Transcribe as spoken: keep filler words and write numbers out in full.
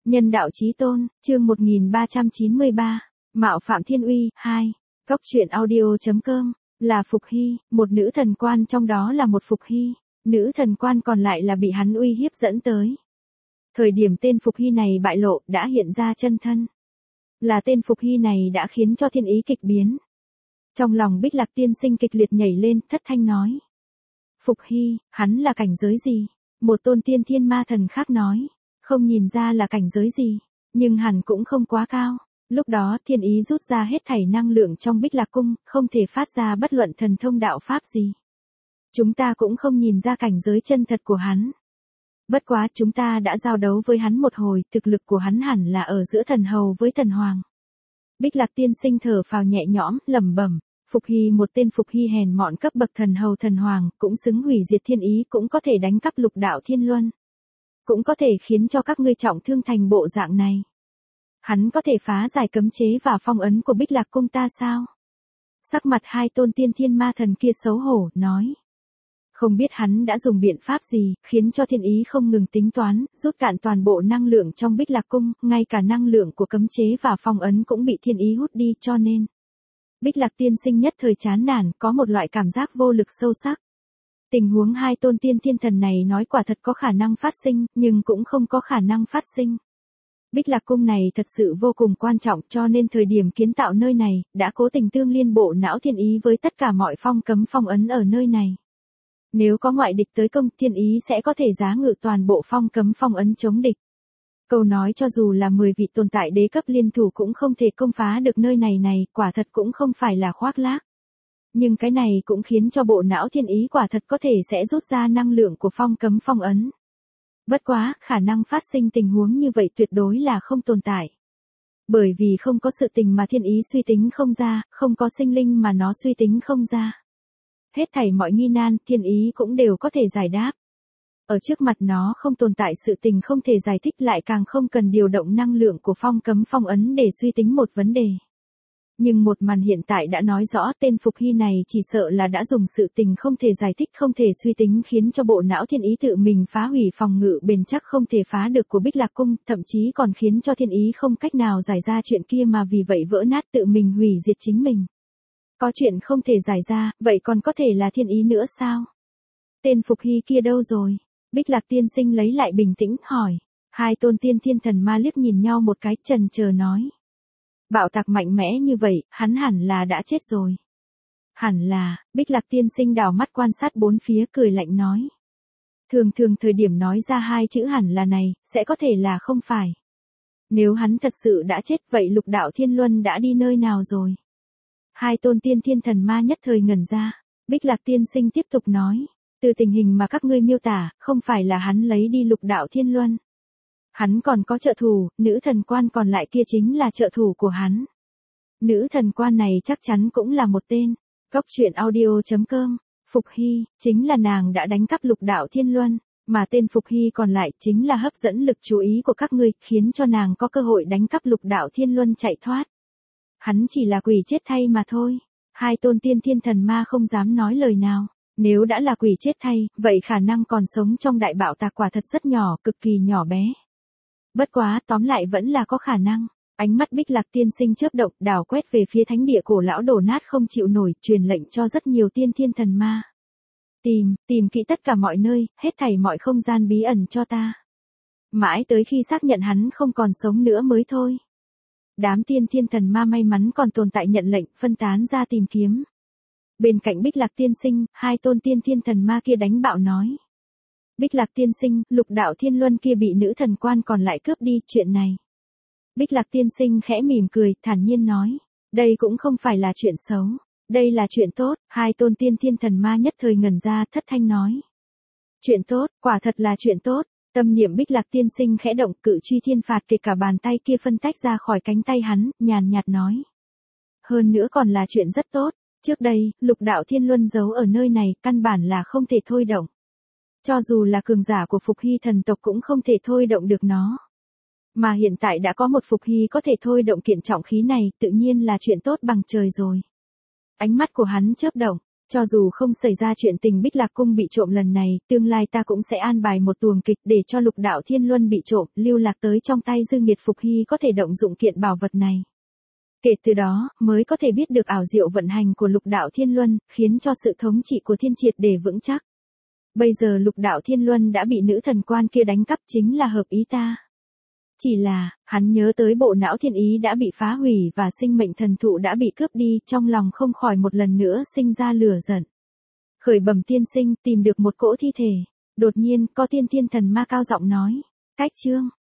Nhân đạo chí tôn, chương một nghìn ba trăm chín mươi ba, Mạo phạm thiên uy, hai, Góc truyện audio.com, là Phục Hy, một nữ thần quan, trong đó là một Phục Hy, nữ thần quan còn lại là bị hắn uy hiếp dẫn tới. Thời điểm tên Phục Hy này bại lộ, đã hiện ra chân thân. Là tên Phục Hy này đã khiến cho thiên ý kịch biến. Trong lòng Bích Lạc tiên sinh kịch liệt nhảy lên, thất thanh nói. Phục Hy, hắn là cảnh giới gì? Một tôn tiên thiên ma thần khác nói. Không nhìn ra là cảnh giới gì, nhưng hẳn cũng không quá cao. Lúc đó thiên ý rút ra hết thảy năng lượng trong Bích Lạc cung, không thể phát ra bất luận thần thông đạo pháp gì. Chúng ta cũng không nhìn ra cảnh giới chân thật của hắn. Bất quá chúng ta đã giao đấu với hắn một hồi, thực lực của hắn hẳn là ở giữa thần hầu với thần hoàng. Bích Lạc tiên sinh thở phào nhẹ nhõm, lẩm bẩm. Phục Hy, một tên Phục Hy hèn mọn cấp bậc thần hầu thần hoàng, cũng xứng hủy diệt thiên ý, cũng có thể đánh cắp lục đạo thiên luân. Cũng có thể khiến cho các ngươi trọng thương thành bộ dạng này. Hắn có thể phá giải cấm chế và phong ấn của Bích Lạc cung ta sao? Sắc mặt hai tôn tiên thiên ma thần kia xấu hổ, nói. Không biết hắn đã dùng biện pháp gì, khiến cho thiên ý không ngừng tính toán, rút cạn toàn bộ năng lượng trong Bích Lạc cung, ngay cả năng lượng của cấm chế và phong ấn cũng bị thiên ý hút đi, cho nên. Bích Lạc tiên sinh nhất thời chán nản, có một loại cảm giác vô lực sâu sắc. Tình huống hai tôn tiên thiên thần này nói quả thật có khả năng phát sinh, nhưng cũng không có khả năng phát sinh. Bích Lạc cung này thật sự vô cùng quan trọng, cho nên thời điểm kiến tạo nơi này, đã cố tình tương liên bộ não thiên ý với tất cả mọi phong cấm phong ấn ở nơi này. Nếu có ngoại địch tới công, thiên ý sẽ có thể giá ngự toàn bộ phong cấm phong ấn chống địch. Câu nói cho dù là mười vị tồn tại đế cấp liên thủ cũng không thể công phá được nơi này này, quả thật cũng không phải là khoác lác. Nhưng cái này cũng khiến cho bộ não thiên ý quả thật có thể sẽ rút ra năng lượng của phong cấm phong ấn. Bất quá, khả năng phát sinh tình huống như vậy tuyệt đối là không tồn tại. Bởi vì không có sự tình mà thiên ý suy tính không ra, không có sinh linh mà nó suy tính không ra. Hết thảy mọi nghi nan, thiên ý cũng đều có thể giải đáp. Ở trước mặt nó không tồn tại sự tình không thể giải thích, lại càng không cần điều động năng lượng của phong cấm phong ấn để suy tính một vấn đề. Nhưng một màn hiện tại đã nói rõ tên Phục Hy này chỉ sợ là đã dùng sự tình không thể giải thích không thể suy tính khiến cho bộ não thiên ý tự mình phá hủy phòng ngự bền chắc không thể phá được của Bích Lạc cung, thậm chí còn khiến cho thiên ý không cách nào giải ra chuyện kia mà vì vậy vỡ nát tự mình hủy diệt chính mình. Có chuyện không thể giải ra, vậy còn có thể là thiên ý nữa sao? Tên Phục Hy kia đâu rồi? Bích Lạc tiên sinh lấy lại bình tĩnh, hỏi. Hai tôn tiên thiên thần ma liếc nhìn nhau một cái, chần chờ nói. Bạo tạc mạnh mẽ như vậy, hắn hẳn là đã chết rồi. Hẳn là, Bích Lạc tiên sinh đảo mắt quan sát bốn phía, cười lạnh nói. Thường thường thời điểm nói ra hai chữ hẳn là này, sẽ có thể là không phải. Nếu hắn thật sự đã chết, vậy lục đạo thiên luân đã đi nơi nào rồi? Hai tôn tiên thiên thần ma nhất thời ngẩn ra. Bích Lạc tiên sinh tiếp tục nói. Từ tình hình mà các ngươi miêu tả, không phải là hắn lấy đi lục đạo thiên luân. Hắn còn có trợ thủ, nữ thần quan còn lại kia chính là trợ thủ của hắn. Nữ thần quan này chắc chắn cũng là một tên. Góc truyện audio.com, Phục Hy, chính là nàng đã đánh cắp lục đạo thiên luân, mà tên Phục Hy còn lại chính là hấp dẫn lực chú ý của các ngươi, khiến cho nàng có cơ hội đánh cắp lục đạo thiên luân chạy thoát. Hắn chỉ là quỷ chết thay mà thôi. Hai tôn tiên thiên thần ma không dám nói lời nào. Nếu đã là quỷ chết thay, vậy khả năng còn sống trong đại bạo tạc quả thật rất nhỏ, cực kỳ nhỏ bé. Bất quá, tóm lại vẫn là có khả năng. Ánh mắt Bích Lạc tiên sinh chớp động, đảo quét về phía thánh địa cổ lão đổ nát không chịu nổi, truyền lệnh cho rất nhiều tiên thiên thần ma. Tìm, tìm kỹ tất cả mọi nơi, hết thảy mọi không gian bí ẩn cho ta. Mãi tới khi xác nhận hắn không còn sống nữa mới thôi. Đám tiên thiên thần ma may mắn còn tồn tại nhận lệnh, phân tán ra tìm kiếm. Bên cạnh Bích Lạc tiên sinh, hai tôn tiên thiên thần ma kia đánh bạo nói. Bích Lạc tiên sinh, lục đạo thiên luân kia bị nữ thần quan còn lại cướp đi, chuyện này. Bích Lạc tiên sinh khẽ mỉm cười, thản nhiên nói. Đây cũng không phải là chuyện xấu. Đây là chuyện tốt, hai tôn tiên thiên thần ma nhất thời ngẩn ra, thất thanh nói. Chuyện tốt, quả thật là chuyện tốt. Tâm niệm Bích Lạc tiên sinh khẽ động, cự truy thiên phạt kể cả bàn tay kia phân tách ra khỏi cánh tay hắn, nhàn nhạt nói. Hơn nữa còn là chuyện rất tốt. Trước đây, lục đạo thiên luân giấu ở nơi này, căn bản là không thể thôi động. Cho dù là cường giả của Phục Hy thần tộc cũng không thể thôi động được nó. Mà hiện tại đã có một Phục Hy có thể thôi động kiện trọng khí này, tự nhiên là chuyện tốt bằng trời rồi. Ánh mắt của hắn chớp động, Cho dù không xảy ra chuyện tình Bích Lạc Cung bị trộm lần này, tương lai ta cũng sẽ an bài một tuồng kịch để cho Lục Đạo Thiên Luân bị trộm, lưu lạc tới trong tay Dư Nghiệt Phục Hy có thể động dụng kiện bảo vật này. Kể từ đó, mới có thể biết được ảo diệu vận hành của Lục Đạo Thiên Luân, khiến cho sự thống trị của thiên triệt để vững chắc. Bây giờ Lục Đạo Thiên Luân đã bị nữ thần quan kia đánh cắp chính là hợp ý ta. Chỉ là, hắn nhớ tới bộ não thiên ý đã bị phá hủy và sinh mệnh thần thụ đã bị cướp đi, trong lòng không khỏi một lần nữa sinh ra lửa giận. Khởi bẩm tiên sinh, tìm được một cỗ thi thể. Đột nhiên, có tiên thiên thần ma cao giọng nói. Cách chương.